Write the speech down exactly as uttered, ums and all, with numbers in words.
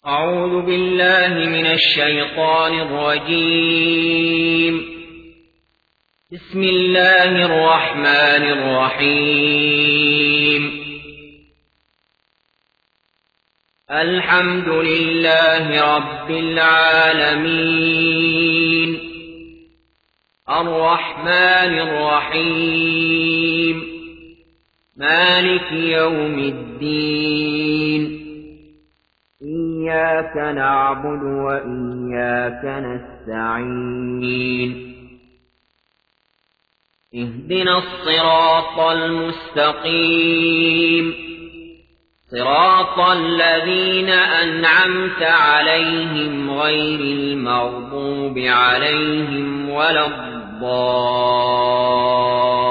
أعوذ بالله من الشيطان الرجيم. بسم الله الرحمن الرحيم. الحمد لله رب العالمين الرحمن الرحيم مالك يوم الدين. إياك نعبد وإياك نستعين. اهدنا الصراط المستقيم صراط الذين أنعمت عليهم غير المغضوب عليهم ولا الضالين.